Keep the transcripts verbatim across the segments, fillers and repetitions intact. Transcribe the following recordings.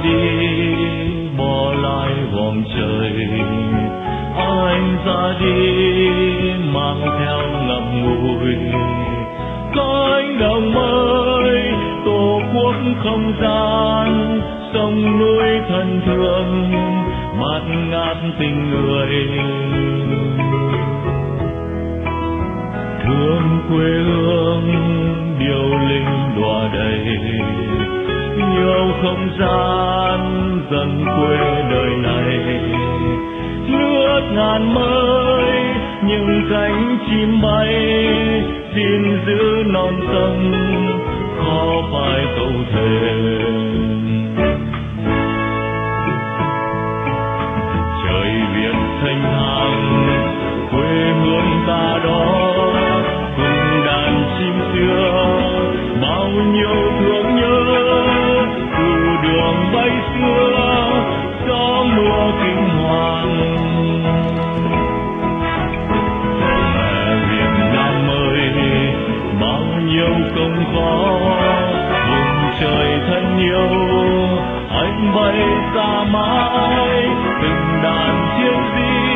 đi bỏ lại vòng trời, anh ra đi mang theo ngậm ngùi cánh đồng mới tổ quốc không gian, sông núi thân thương bạt ngát tình người. Thương quê hương điệu linh đọa đầy, yêu không gian dần quê đời này. Nước ngàn mới những cánh chim bay, xin giữ non sông khó phải câu thề. Trời Việt thanh thang quê hương ta đó, cùng đàn chim xưa bao nhiêu thương nhớ. Từ đường bay xưa gió mưa kinh hoàng, mẹ Việt Nam ơi bao nhiêu công khó. Vùng trời thân yêu anh bay ra mãi, từng đàn chiếc gì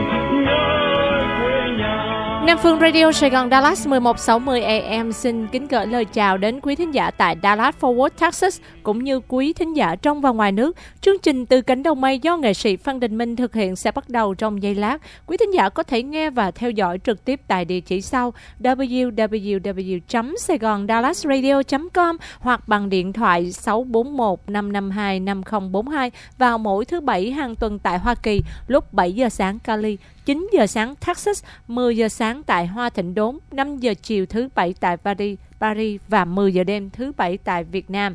nhớ quê nhà. Nam Phương Radio Sài Gòn Dallas mười một sáu mươi A M xin kính gửi lời chào đến quý thính giả tại Dallas Fort Worth, Texas, cũng như quý thính giả trong và ngoài nước. Chương trình Từ Cánh Đồng Mây do nghệ sĩ Phan Đình Minh thực hiện sẽ bắt đầu trong giây lát. Quý thính giả có thể nghe và theo dõi trực tiếp tại địa chỉ sau w w w chấm saigon dallas radio chấm com hoặc bằng điện thoại sáu bốn một năm năm hai năm không bốn hai vào mỗi thứ Bảy hàng tuần tại Hoa Kỳ lúc bảy giờ sáng Cali, chín giờ sáng Texas, mười giờ sáng tại Hoa Thịnh Đốn, năm giờ chiều thứ Bảy tại Paris, Paris và mười giờ đêm thứ Bảy tại Việt Nam.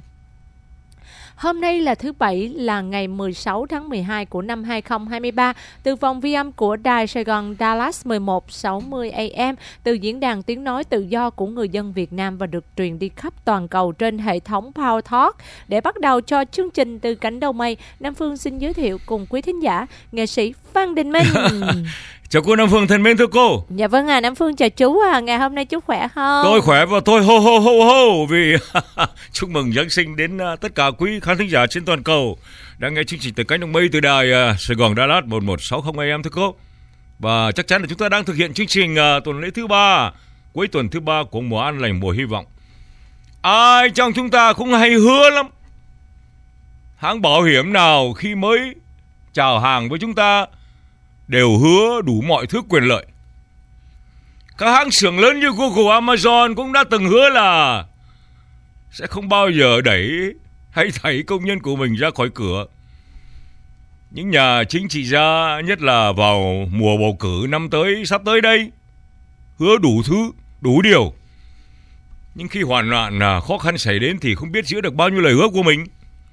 Hôm nay là thứ Bảy, là ngày mười sáu tháng mười hai của năm hai không hai ba, từ vòng vi âm của Đài Sài Gòn Dallas mười một sáu mươi A M, từ diễn đàn tiếng nói tự do của người dân Việt Nam và được truyền đi khắp toàn cầu trên hệ thống Power Talk. Để bắt đầu cho chương trình Từ Cánh Đồng Mây, Nam Phương xin giới thiệu cùng quý thính giả nghệ sĩ Phan Đình Minh. Chào cô Nam Phương thân mến thưa cô. Dạ vâng à, Nam Phương chào chú à, ngày hôm nay chú khỏe không? Tôi khỏe và tôi hô hô hô hô vì chúc mừng Giáng sinh đến uh, tất cả quý khán thính giả trên toàn cầu đang nghe chương trình Từ Cánh Đồng Mây từ đài uh, Sài Gòn Dallas mười một sáu mươi A M thưa cô. Và chắc chắn là chúng ta đang thực hiện chương trình uh, tuần lễ thứ ba, cuối tuần thứ ba của mùa an lành, mùa hy vọng. Ai trong chúng ta cũng hay hứa lắm. Hãng bảo hiểm nào khi mới chào hàng với chúng ta đều hứa đủ mọi thứ quyền lợi. Các hãng xưởng lớn như Google, Amazon cũng đã từng hứa là sẽ không bao giờ đẩy hay thảy công nhân của mình ra khỏi cửa. Những nhà chính trị gia, nhất là vào mùa bầu cử năm tới, sắp tới đây, hứa đủ thứ, đủ điều. Nhưng khi hoạn nạn khó khăn xảy đến thì không biết giữ được bao nhiêu lời hứa của mình.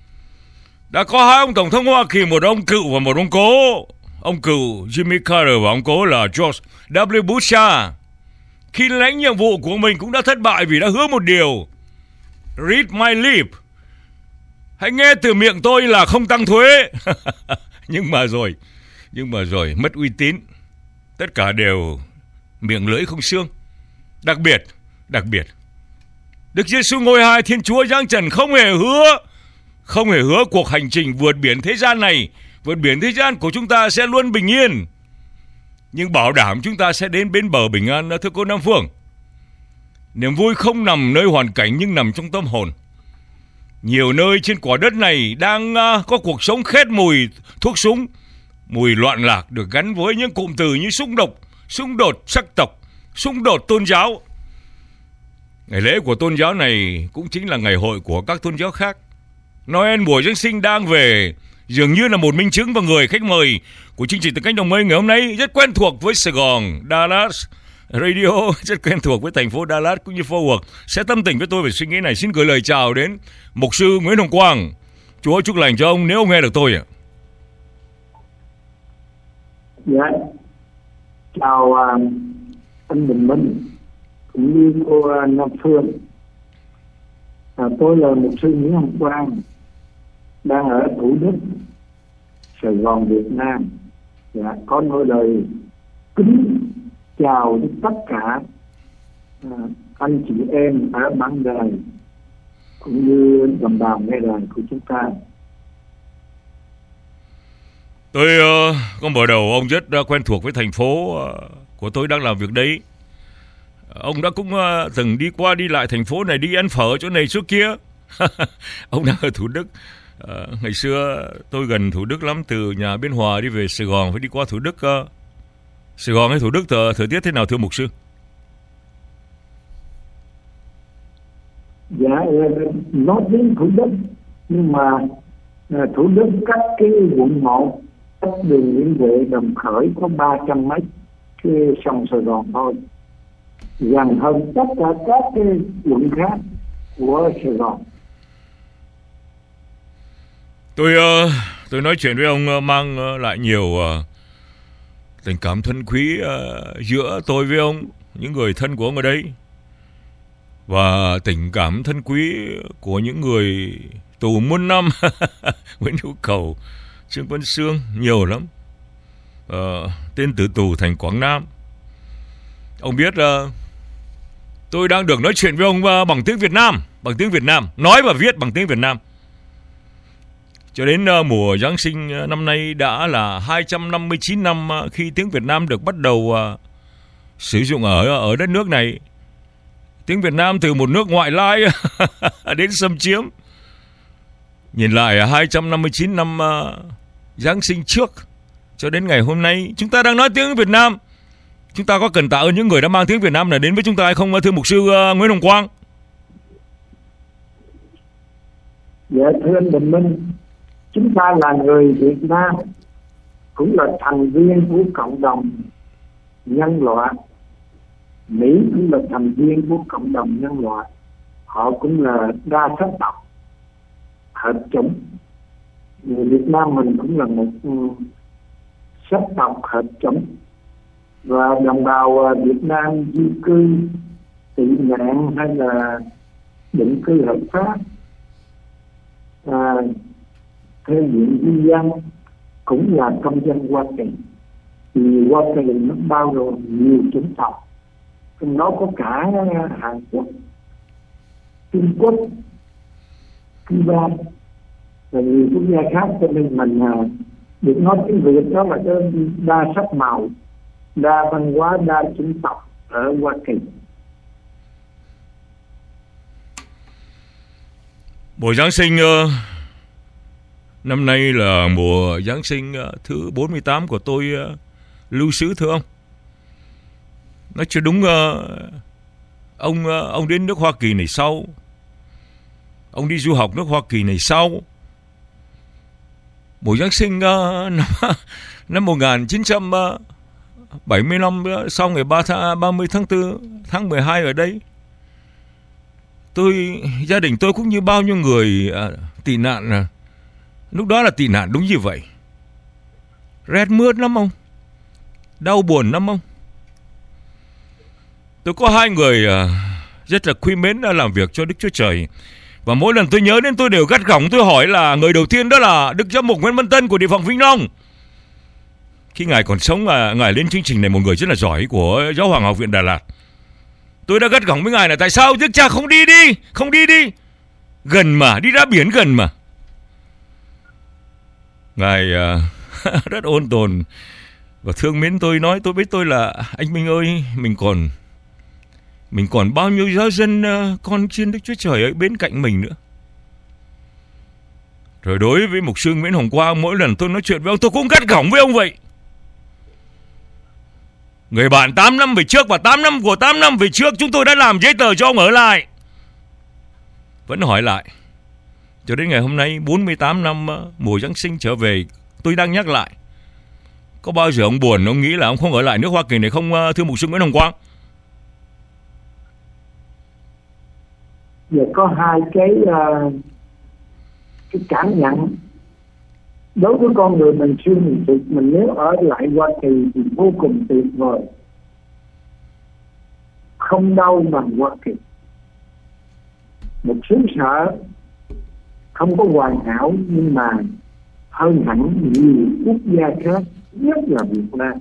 Đã có hai ông tổng thống Hoa Kỳ, một ông cựu và một ông cố. Ông cựu Jimmy Carter và ông cố là George W. Bush. Khi lãnh nhiệm vụ của mình cũng đã thất bại vì đã hứa một điều: Read my lip, hãy nghe từ miệng tôi là không tăng thuế. Nhưng mà rồi, nhưng mà rồi mất uy tín. Tất cả đều miệng lưỡi không xương. Đặc biệt, đặc biệt, Đức Giêsu ngôi hai Thiên Chúa giáng trần không hề hứa, không hề hứa cuộc hành trình vượt biển thế gian này, vượt biển thế gian của chúng ta sẽ luôn bình yên, nhưng bảo đảm chúng ta sẽ đến bến bờ bình an. Thưa cô Nam Phương, niềm vui không nằm nơi hoàn cảnh nhưng nằm trong tâm hồn. Nhiều nơi trên quả đất này đang uh, có cuộc sống khét mùi thuốc súng, mùi loạn lạc được gắn với những cụm từ như xung đột, xung đột sắc tộc, xung đột tôn giáo. Ngày lễ của tôn giáo này cũng chính là ngày hội của các tôn giáo khác. Noel mùa Giáng sinh đang về, dường như là một minh chứng, và người khách mời của chương trình Từ Cánh Đồng Mây ngày hôm nay rất quen thuộc với Sài Gòn Dallas Radio, rất quen thuộc với thành phố Dallas cũng như Fort Worth, sẽ tâm tình với tôi về suy nghĩ này. Xin gửi lời chào đến mục sư Nguyễn Hồng Quang. Chúa chúc lành cho ông nếu ông nghe được tôi ạ. Dạ, chào uh, anh Bình Minh cũng như cô uh, Nam Phương. À, tôi là mục sư Nguyễn Hồng Quang, đang ở Thủ Đức, Sài Gòn, Việt Nam. Dạ, có nói lời kính chào đến tất cả à, anh chị em ở ban đời cũng như đồng bào nghe đài của chúng ta. Tôi uh, có mở đầu ông rất uh, quen thuộc với thành phố uh, của tôi đang làm việc đấy. Ông đã cũng uh, từng đi qua đi lại thành phố này, đi ăn phở chỗ này chỗ kia. Ông đang ở Thủ Đức. Uh, ngày xưa tôi gần Thủ Đức lắm, từ nhà Biên Hòa đi về Sài Gòn phải đi qua Thủ Đức. Uh, Sài Gòn hay Thủ Đức thời, thời tiết thế nào thưa mục sư? Dạ, nói đến Thủ Đức, nhưng mà Thủ Đức cách cái quận một, cách đường Nguyễn Huệ Đồng Khởi có ba trăm mét cái sông Sài Gòn thôi, gần hơn tất cả các cái quận khác của Sài Gòn. Tôi uh, tôi nói chuyện với ông uh, mang uh, lại nhiều uh, tình cảm thân quý uh, giữa tôi với ông, những người thân của ông ở đây, và tình cảm thân quý của những người tù muôn năm. Nguyễn Hữu Cầu, Trương Văn Sương, nhiều lắm. uh, Tên tử tù thành Quảng Nam. Ông biết uh, tôi đang được nói chuyện với ông uh, bằng tiếng Việt Nam, bằng tiếng Việt Nam, nói và viết bằng tiếng Việt Nam. Cho đến uh, mùa Giáng sinh uh, năm nay đã là hai trăm năm mươi chín năm uh, khi tiếng Việt Nam được bắt đầu uh, sử dụng ở ở đất nước này. Tiếng Việt Nam từ một nước ngoại lai đến xâm chiếm. Nhìn lại hai trăm năm mươi chín năm uh, Giáng sinh trước cho đến ngày hôm nay, chúng ta đang nói tiếng Việt Nam. Chúng ta có cần tạ ơn những người đã mang tiếng Việt Nam này đến với chúng ta hay không, thưa mục sư uh, Nguyễn Hồng Quang? Dạ, thưa anh Bình Minh, chúng ta là người Việt Nam, cũng là thành viên của cộng đồng nhân loại. Mỹ cũng là thành viên của cộng đồng nhân loại. Họ cũng là đa sắc tộc, hợp chủng. Người Việt Nam mình cũng là một sắc tộc hợp chủng. Và đồng bào Việt Nam di cư, tị nạn hay là định cư hợp pháp, à, theo diện di dân cũng là công dân Hoa Kỳ. Vì Hoa Kỳ nó bao gồm nhiều chủng tộc, trong đó có cả Hàn Quốc, Trung Quốc, Cuba và nhiều quốc gia khác. Cho nên mình được nói tiếng Việt đó là cái đa sắc màu, đa văn hóa, đa chủng tộc ở Hoa Kỳ. Mùa Giáng sinh uh, năm nay là mùa Giáng sinh uh, thứ bốn mươi tám của tôi uh, lưu xứ, thưa ông. Nói chưa đúng, uh, ông uh, ông đến nước Hoa Kỳ này sau, ông đi du học nước Hoa Kỳ này sau. Mùa Giáng sinh uh, năm, năm một nghìn chín trăm bảy mươi lăm, uh, sau ngày ba mươi tháng tư tháng mười hai ở đây, tôi, gia đình tôi cũng như bao nhiêu người uh, tị nạn, uh, lúc đó là tị nạn đúng như vậy. Rét mướt lắm ông, đau buồn lắm ông. Tôi có hai người uh, rất là quý mến đã làm việc cho Đức Chúa Trời. Và mỗi lần tôi nhớ đến tôi đều gắt gỏng. Tôi hỏi là người đầu tiên đó là Đức Giám mục Nguyễn Văn Tân của Địa phòng Vĩnh Long. Khi Ngài còn sống, uh, Ngài lên chương trình này, một người rất là giỏi của Giáo hoàng Học viện Đà Lạt. Tôi đã gắt gỏng với Ngài là tại sao Đức Cha không đi đi, không đi đi. Gần mà, đi ra biển gần mà. Ngài uh, rất ôn tồn và thương mến tôi, nói tôi biết tôi là anh Minh ơi, mình còn mình còn bao nhiêu giáo dân uh, con chiên Đức Chúa Trời ở bên cạnh mình nữa. Rồi đối với mục sư Nguyễn Hồng Quang, mỗi lần tôi nói chuyện với ông tôi cũng gắt gỏng với ông vậy. Người bạn tám năm về trước và tám năm của tám năm về trước chúng tôi đã làm giấy tờ cho ông ở lại. Vẫn hỏi lại. Cho đến ngày hôm nay bốn mươi tám năm uh, mùa Giáng sinh trở về, tôi đang nhắc lại. Có bao giờ ông buồn, ông nghĩ là ông không ở lại nước Hoa Kỳ này không, uh, thưa mục sư Nguyễn Hồng Quang? Giờ có hai cái uh, cái cảm nhận. Đối với con người mình xưa mình tuyệt, mình nếu ở lại Hoa Kỳ thì vô cùng tuyệt vời, không đâu bằng Hoa Kỳ. Một xứ sở không có hoàn hảo nhưng mà hơn hẳn nhiều quốc gia khác, nhất là Việt Nam.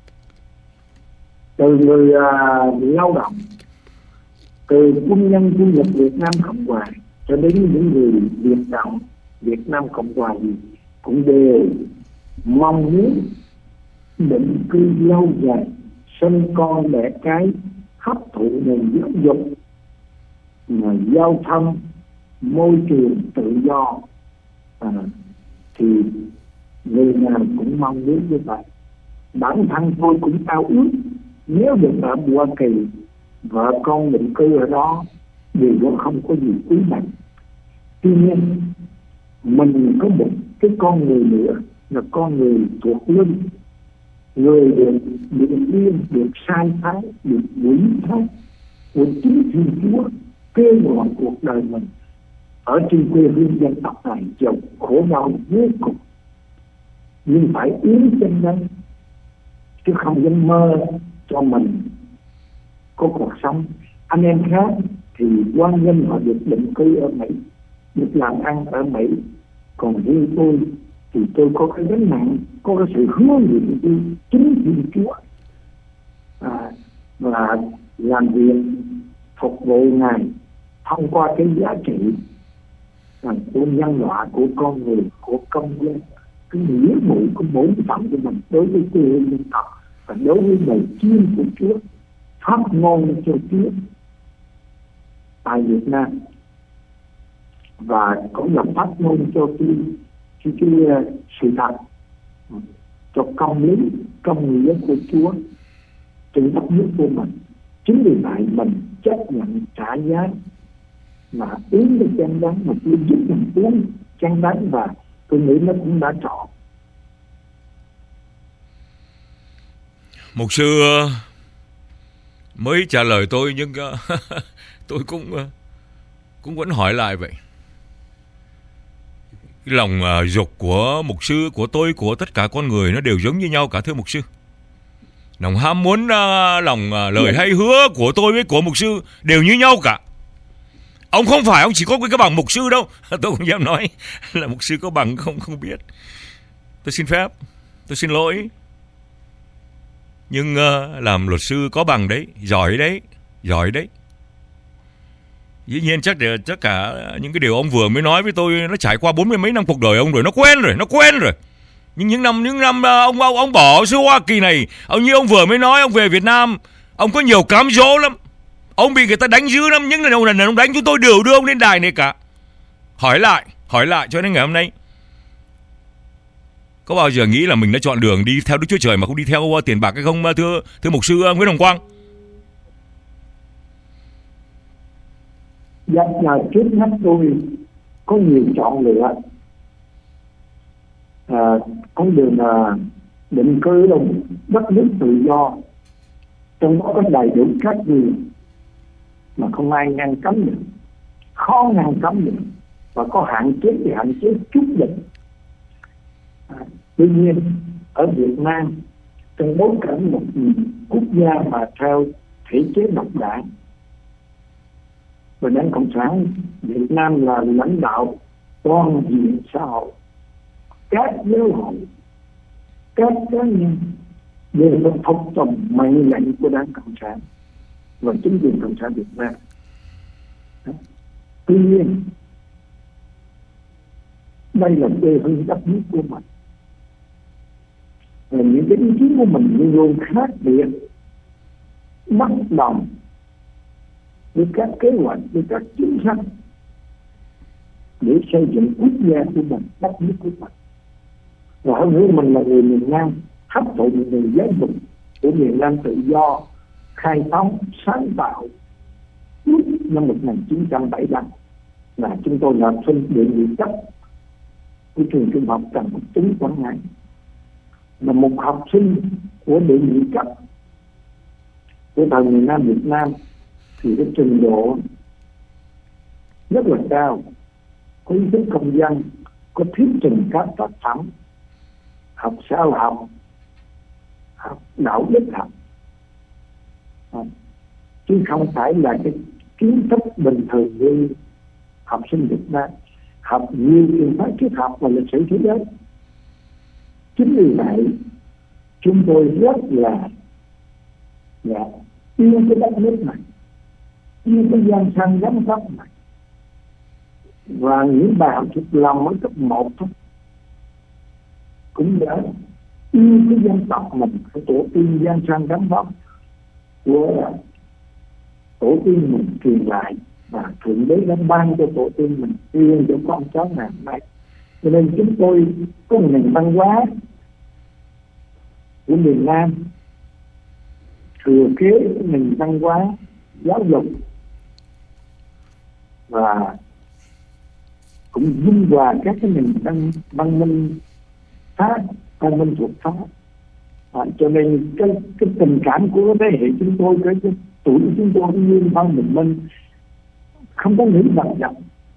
Từ người uh, lao động, từ quân nhân du lịch Việt Nam Cộng Hòa cho đến những người Việt Cộng Việt Nam Cộng Hòa gì cũng đều mong muốn định cư lâu dài, sinh con đẻ cái, hấp thụ nền giáo dục, mà giao thông, môi trường tự do, à, thì người nào cũng mong muốn như vậy. Bản thân tôi cũng ao ước nếu được ở Hoa Kỳ, vợ con định cư ở đó, điều đó không có gì quý bằng. Tuy nhiên mình có một cái con người nữa là con người thuộc linh, người được điện yên, được sai thái, được quỷ thái của chính Thiên Chúa kêu gọi cuộc đời mình ở trên quê hương dân tộc này, chịu khổ đau vô cùng, nhưng phải yến trên đây, chứ không dám mơ cho mình có cuộc sống. Anh em khác thì quan nhân họ được định cư ở Mỹ, được làm ăn ở Mỹ, còn riêng tôi thì tôi có cái gánh nặng, có cái sự hứa nguyện đi chính Thiên Chúa, à, và làm việc phục vụ Ngài thông qua cái giá trị à, của nhân loại, của con người, của công dân, cái nghĩa vụ, cái bổn phận của mình đối với quê hương dân tộc và đối với lời chiên của Chúa, phát ngôn cho Chúa tại Việt Nam, và cũng là phát ngôn cho cái cái, cái sự thật, cho công lý, công nghĩa của Chúa trên đất nước của mình. Chính vì vậy mình chấp nhận trả giá mà uống cái chén đắng, mà tôi giúp mình uống chén đắng, và tôi nghĩ nó cũng đã chọn. Mục sư mới trả lời tôi, nhưng tôi cũng cũng vẫn hỏi lại vậy. Cái lòng uh, dục của mục sư, của tôi, của tất cả con người nó đều giống như nhau cả, thưa mục sư. Lòng ham muốn, uh, lòng uh, lời hay hứa của tôi với của mục sư đều như nhau cả. Ông không phải ông chỉ có cái bằng mục sư đâu. Tôi không dám nói là mục sư có bằng không, không biết. Tôi xin phép, tôi xin lỗi. Nhưng uh, làm luật sư có bằng đấy, giỏi đấy, giỏi đấy. Dĩ nhiên chắc là tất cả những cái điều ông vừa mới nói với tôi, nó trải qua bốn mươi mấy năm cuộc đời ông rồi, nó quen rồi, nó quen rồi. Nhưng những năm những năm ông ông ông bỏ xứ Hoa Kỳ này, ông như ông vừa mới nói, ông về Việt Nam, ông có nhiều cám dỗ lắm. Ông bị người ta đánh dữ lắm, những lần ông lần ông đánh chúng tôi đều đưa ông lên đài này cả. Hỏi lại, hỏi lại cho đến ngày hôm nay, có bao giờ nghĩ là mình đã chọn đường đi theo Đức Chúa Trời mà không đi theo tiền bạc hay không, thưa thưa mục sư Nguyễn Hồng Quang? Dạ, là trước mắt tôi có nhiều chọn lựa, à, con đường là định cư trong đất nước tự do, trong đó có đầy đủ các điều mà không ai ngăn cấm được, khó ngăn cấm được, và có hạn chế thì hạn chế chút định. À, tuy nhiên ở Việt Nam, trong bối cảnh một quốc gia mà theo thể chế độc đảng, và Đảng Cộng sản Việt Nam là lãnh đạo toàn diện xã hội, các giáo hội, các cá nhân đều phải phục tùng mệnh lệnh của Đảng Cộng sản và chính quyền Cộng sản Việt Nam. Tuy nhiên đây là quê hương đất nước của mình, và những cái ý kiến của mình luôn luôn khác biệt, bất đồng với các kế hoạch, với các chính sách để xây dựng quốc gia của mình, đất nước của mình. Và hơn nữa mình là người miền Nam, hấp thụ người giáo dục của miền Nam tự do, khai phóng, sáng tạo suốt năm một nghìn chín trăm bảy mươi lăm, là chúng tôi là học sinh điện nhị cấp của trường trung học Trần Quốc Tuấn Quảng Ngãi, là một học sinh của điện nhị cấp của thời miền Nam Việt Nam, thì cái trình độ rất là cao, có ý thức công dân, có thuyết trình các tác phẩm, học xã học, học đạo đức học, à, chứ không phải là cái kiến thức bình thường như học sinh Việt Nam học nhiều trường phái triết học và lịch sử thế giới. Chính vì vậy chúng tôi rất là, là yêu cái đất nước này, yêu cái gian sang giám sát này, và những bài học thuộc lòng ở cấp một thôi, cũng đã yêu cái dân tộc mình, cái tổ tiên Giang Sang gắn bó của tổ tiên mình truyền lại, và Thượng Đế đã ban cho tổ tiên mình yêu cho con cháu ngày nay. Cho nên chúng tôi có một nền văn hóa của miền Nam thừa kế nền văn hóa giáo dục và cũng dung hòa các cái nền văn, văn minh Pháp, văn minh thuộc Pháp. À, cho nên cái, cái tình cảm của thế hệ chúng tôi, cái, cái tuổi chúng tôi như Văn Bình Minh không có nghĩ vật chất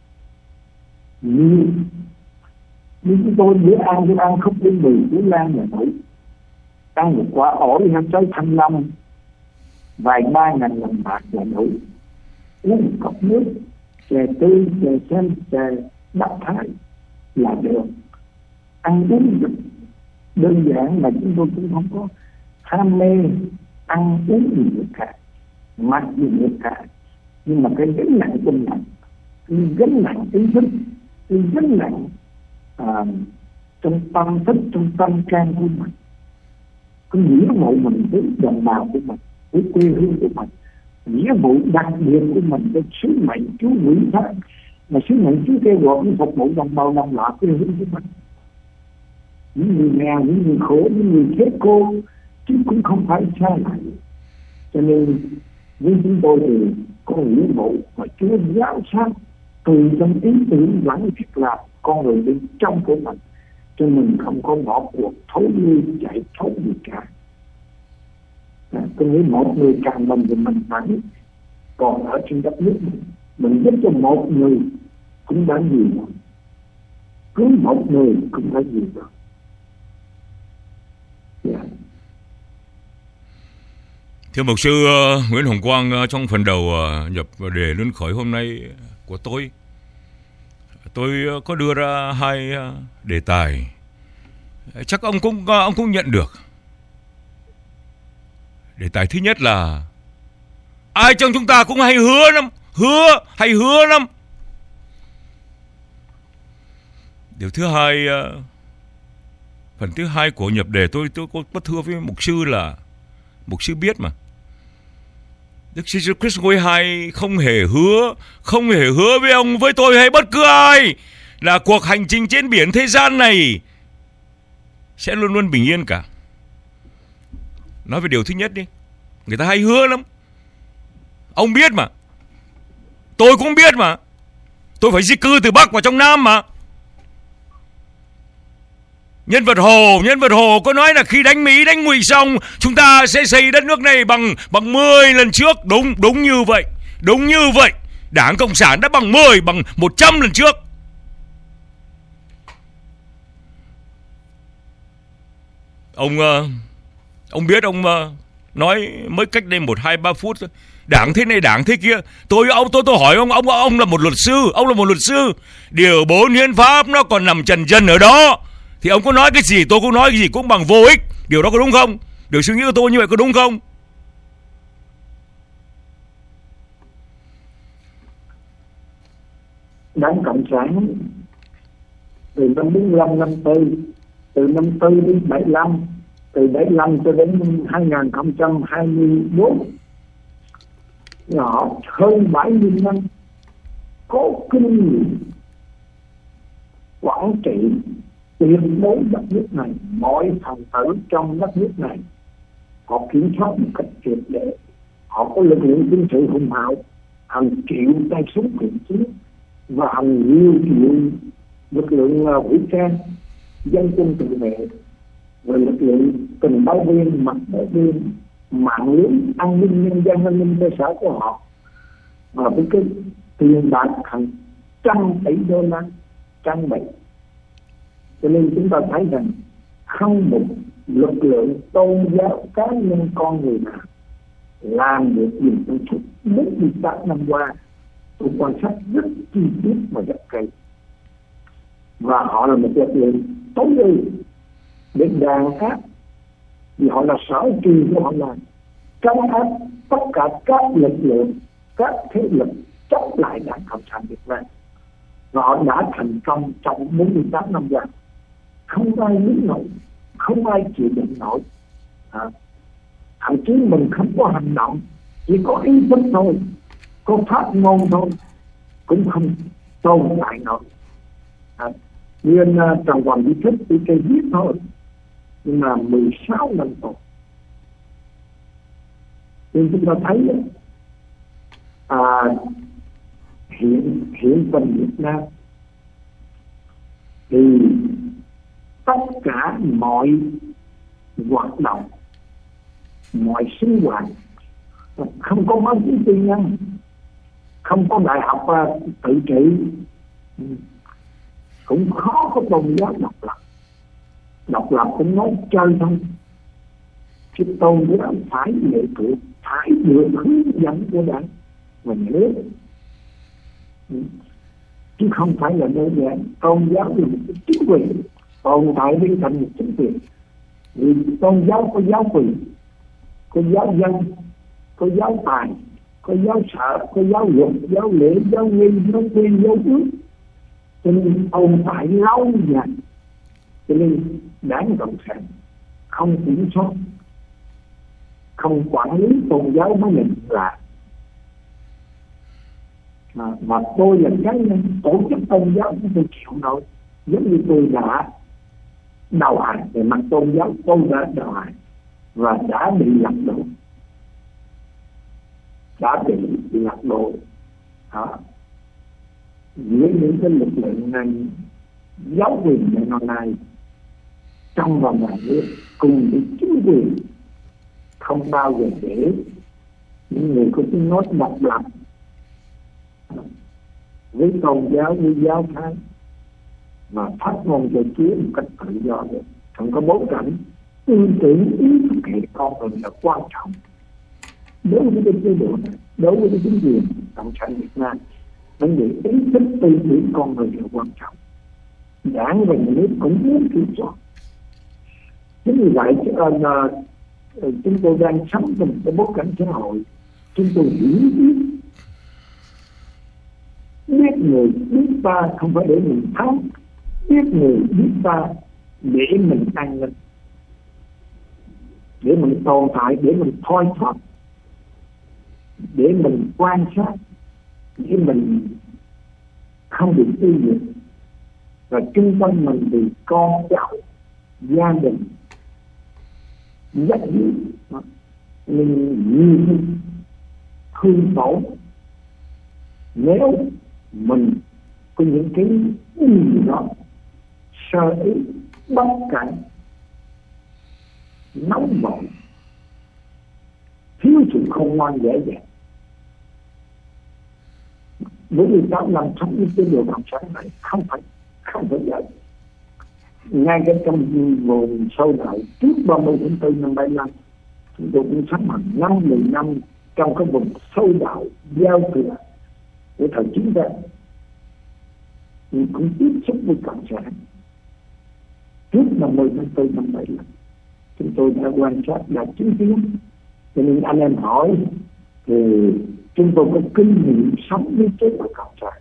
như như chúng tôi bữa ăn tôi ăn không đi mì của Lan là đủ, ăn một quả ổi hay trái thanh long vài ba ngàn lần bạc là đủ, uống một cốc nước chè tươi, chè xanh, chè đắp thái là được. Ăn uống đơn giản mà chúng tôi cũng không có ham mê ăn uống gì nữa cả, mặc gì nữa cả. Nhưng mà cái gánh nặng tinh thần, cái gánh nặng ý thức, cái gánh nặng à, trong tâm thức, trong tâm can của mình, cái nghĩa vụ mình với đồng bào của mình, với quê hương của mình, nghĩa vụ đặc biệt của mình, cái sứ mệnh Chúa vĩ đại, mà sứ mệnh Chúa kêu gọi để phục vụ đồng bào đồng loại quê hương của mình, những người nghèo, những người khổ, những người chết cô, chứ cũng không phải xa lại. Cho nên với chúng tôi thì có nghĩa vụ mà Chúa giáo sát từ trong ý tưởng lẫn việc làm con người bên trong của mình, cho mình không có bỏ cuộc thối lui chạy thối gì cả. À, tôi nghĩ một người càng mình thì mình vẫn còn ở trên đất nước mình, mình giúp cho một người cũng đã nhiều rồi, cứ một người cũng đã nhiều rồi. Yeah. Thưa mục sư uh, Nguyễn Hồng Quang, uh, trong phần đầu uh, nhập đề luân khởi hôm nay của tôi, tôi uh, có đưa ra hai uh, đề tài, chắc ông cũng uh, ông cũng nhận được. Đề tài thứ nhất là ai trong chúng ta cũng hay hứa lắm, hứa hay hứa lắm. Điều thứ hai, uh, phần thứ hai của nhập đề tôi tôi có, có thưa với mục sư là mục sư biết mà, Đức Jesus Christ ngôi hai không hề hứa, không hề hứa với ông, với tôi hay bất cứ ai là cuộc hành trình trên biển thế gian này sẽ luôn luôn bình yên cả. Nói về điều thứ nhất đi, người ta hay hứa lắm. Ông biết mà, tôi cũng biết mà, tôi phải di cư từ Bắc vào trong Nam mà. Nhân vật Hồ, nhân vật Hồ có nói là khi đánh Mỹ, đánh Ngụy xong, chúng ta sẽ xây đất nước này bằng bằng mười lần trước. Đúng, đúng như vậy, đúng như vậy. Đảng Cộng sản đã bằng mười, bằng một trăm lần trước. Ông, ông biết, ông nói mới cách đây một, hai, ba phút thôi. Đảng thế này, đảng thế kia. Tôi ông tôi tôi hỏi ông, ông ông là một luật sư, ông là một luật sư. Điều bốn hiến pháp nó còn nằm trần trần ở đó. Thì ông có nói cái gì, tôi cũng nói cái gì cũng bằng vô ích. Điều đó có đúng không? Điều suy nghĩ của tôi như vậy có đúng không? Đảng Cộng sản từ năm bốn mươi lăm, năm tư, từ năm tư đến bảy mươi lăm, từ bảy mươi lăm cho đến hai nghìn không trăm hai mươi tư, họ hơn bảy mươi năm có kinh nghiệm quản trị tuyệt đối đất nước này, mọi phần tử trong đất nước này họ kiểm soát một cách triệt để. Họ có lực lượng quân sự hùng hậu, hàng triệu tay súng thiện chiến và hàng nhiều triệu lực lượng vũ trang, dân quân tự vệ, và lực lượng tình báo viên, mật báo viên, mạng lưới an ninh nhân dân, an ninh cơ sở của họ, và với cái tiền bạc hàng trăm tỷ đô la trang bị. Cho nên chúng ta thấy rằng không một lực lượng tôn giáo cá nhân con người nào làm được gì trong suốt bốn mươi tám năm qua. Tôi quan sát rất chi tiết và rất kỹ, và họ là một lực lượng tối ưu để đàn áp, vì họ là sở trường của họ là trấn áp tất cả các lực lượng, các thế lực chống lại Đảng Cộng sản Việt Nam, và họ đã thành công trong bốn mươi tám năm qua. không ai đứng nổi, không ai chịu đựng nổi. À, thậm chí mình không có hành động, chỉ có ý thức thôi, có phát ngôn thôi, cũng không tồn tại nổi. À, như anh uh, Trần Hoàng Duy Thích bị cây giết thôi, nhưng mà mười sáu năm tù. Nhưng chúng ta thấy à, hiện hiện tình Việt Nam thì tất cả mọi hoạt động, mọi sinh hoạt không có mang tính tư nhân, không có đại học uh, tự trị, cũng khó có tôn giáo độc lập. Độc lập cũng nói chơi thôi, chứ tôn giáo phải lệ thuộc, phải được hướng dẫn của Đảng và nhà nước, chứ không phải là đơn giản tôn giáo là một chính quyền tồn tại bên cạnh một chính quyền. Vì tôn giáo có giáo quyền, có giáo dân, có giáo tài, có giáo sở, có giáo luật, giáo lễ, giáo nghi, giáo quy, giáo ước, cho nên tồn tại lâu dài. Cho nên Đảng Cộng sản không kiểm soát, không quản lý tôn giáo mới nhận là à, mà tôi là cá nhân tổ chức tôn giáo của tôi chịu nổi. Giống như tôi đã đầu hàng về mặt tôn giáo, tôi đã đầu hàng và đã bị lật đổ, đã bị, bị lật đổ à, giữa những cái lực lượng này, giáo quyền ngày hôm nay trong và ngoài nước cùng với chính quyền không bao giờ để những người có tiếng nói độc lập với tôn giáo, với giáo phái mà phát ngôn cho Chúa một cách tự do được. Không có bối cảnh tư tưởng ý thức hệ con người là quan trọng đối với cái chế độ này, đối với cái chính quyền Cộng sản Việt Nam. Vấn đề ý thức tư tưởng con người là quan trọng. Đảng và nhà nước cũng muốn kiểm soát. Chính vì vậy chứ, uh, chúng tôi đang sống trong cái bối cảnh xã hội, chúng tôi hiểu biết biết người biết ta không phải để mình thắng, biết người biết ta để mình an ninh, để mình tồn tại, để mình thôi thoát, để mình quan sát, để mình không bị tiêu diệt, và trung tâm mình vì con cháu, gia đình, rất nhiều nhưng nhiều thương tổn. Nếu mình có những cái gì đó sơ ý, bất cẩn, nóng vội, thiếu sự khôn ngoan dễ dàng, bởi vì tám năm sống với chế độ cộng sản này không phải không phải vậy. Ngay cái trong vùng sâu đại trước ba mươi tháng tư năm bảy mươi lăm, chúng tôi cũng sống hàng năm mười năm trong cái vùng sâu đạo giao thừa của thời chiến tranh, nhưng cũng tiếp xúc với cộng sản trước ba mươi tháng tư năm bảy mươi lăm. Chúng tôi đã quan sát, đã chứng kiến, cho nên anh em hỏi thì chúng tôi có kinh nghiệm sống với chế độ cộng sản,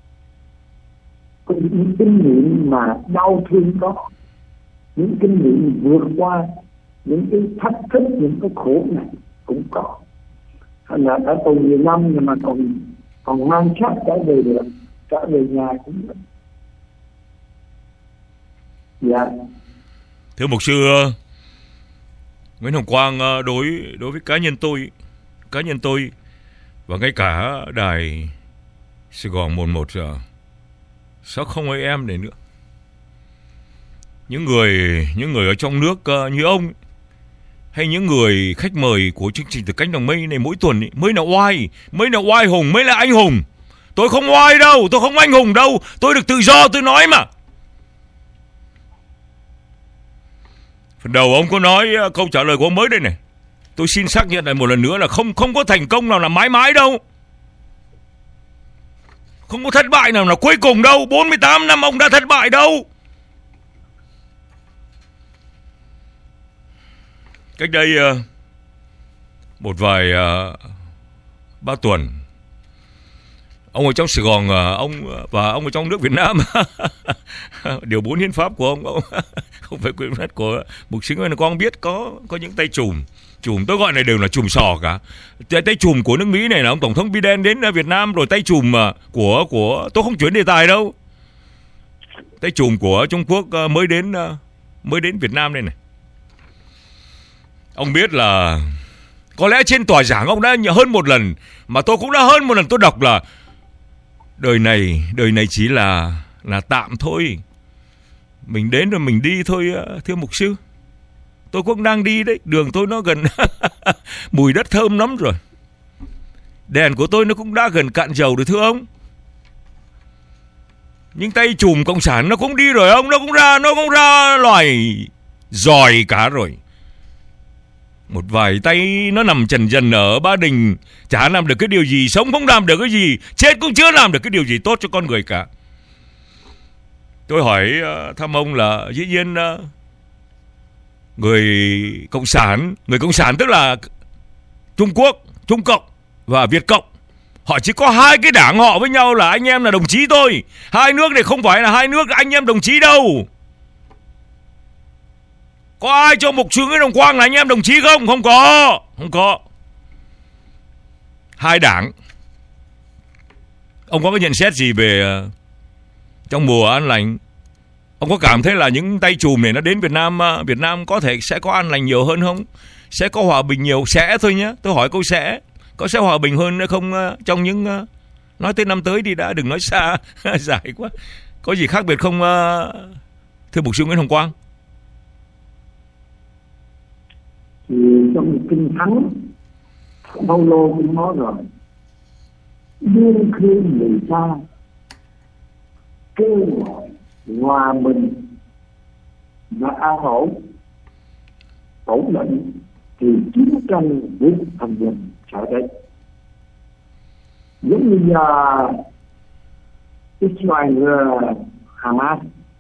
có những kinh nghiệm mà đau thương có, những kinh nghiệm vượt qua những cái thách thức, những cái khổ này cũng có. Hay là đã tù nhiều năm nhưng mà còn còn mang xác trở về được, trở về nhà cũng được. Dạ. Thưa mục sư Nguyễn Hồng Quang, đối đối với cá nhân tôi, cá nhân tôi và ngay cả đài Sài Gòn một một sáu không a em này nữa, những người những người ở trong nước như ông hay những người khách mời của chương trình Từ Cánh Đồng Mây này mỗi tuần ấy, mới là oai, mới là oai hùng, mới là anh hùng. Tôi không oai đâu, tôi không anh hùng đâu, tôi được tự do tôi nói mà. Phần đầu ông có nói câu trả lời của ông mới đây này, tôi xin xác nhận lại một lần nữa là không không có thành công nào là mãi mãi đâu, không có thất bại nào là cuối cùng đâu. Bốn mươi tám năm ông đã thất bại đâu. Cách đây uh, một vài uh, ba tuần, Ông ở trong Sài Gòn, ông và ông ở trong nước Việt Nam. Điều bốn hiến pháp của ông, ông không phải quyền pháp của mục sư Nguyễn Hồng Quang biết có có những tay chùm. Chùm tôi gọi này đều là chùm sò cả. Tay, tay chùm của nước Mỹ này là ông Tổng thống Biden đến Việt Nam, rồi tay chùm của của tôi không chuyển đề tài đâu. Tay chùm của Trung Quốc mới đến mới đến Việt Nam đây này. Ông biết là có lẽ trên tòa giảng ông đã hơn một lần, mà tôi cũng đã hơn một lần tôi đọc là đời này, đời này chỉ là là tạm thôi. Mình đến rồi mình đi thôi, thưa mục sư. Tôi cũng đang đi đấy, đường tôi nó gần mùi đất thơm lắm rồi. Đèn của tôi nó cũng đã gần cạn dầu rồi thưa ông. Nhưng tay chùm cộng sản nó cũng đi rồi ông, nó cũng ra, nó cũng ra loài giỏi cả rồi. Một vài tay nó nằm trần trần ở Ba Đình, chả làm được cái điều gì, sống không làm được cái gì, chết cũng chưa làm được cái điều gì tốt cho con người cả. Tôi hỏi uh, thăm ông là dĩ nhiên uh, người cộng sản, người cộng sản tức là Trung Quốc, Trung Cộng và Việt Cộng, họ chỉ có hai cái đảng họ với nhau là anh em là đồng chí thôi. Hai nước này không phải là hai nước anh em đồng chí đâu. Có ai cho mục sư Nguyễn Hồng Quang là anh em đồng chí không? Không có, không có. Hai đảng. Ông có cái nhận xét gì về uh, trong mùa an lành? Ông có cảm thấy là những tay chùm này nó đến Việt Nam, uh, Việt Nam có thể sẽ có an lành nhiều hơn không? Sẽ có hòa bình nhiều, sẽ thôi nhé. Tôi hỏi câu sẽ. Có sẽ hòa bình hơn không uh, trong những... Uh, nói tới năm tới đi đã, đừng nói xa, dài quá. Có gì khác biệt không uh, thưa mục sư Nguyễn Hồng Quang? Thì trong kinh thánh Phaolô cũng nói rồi, đương khi người ta kêu gọi hòa bình và an ổn, ổn định, thì chiến tranh với thành dân sẽ đến. Giống như uh, Israel uh, Hamas,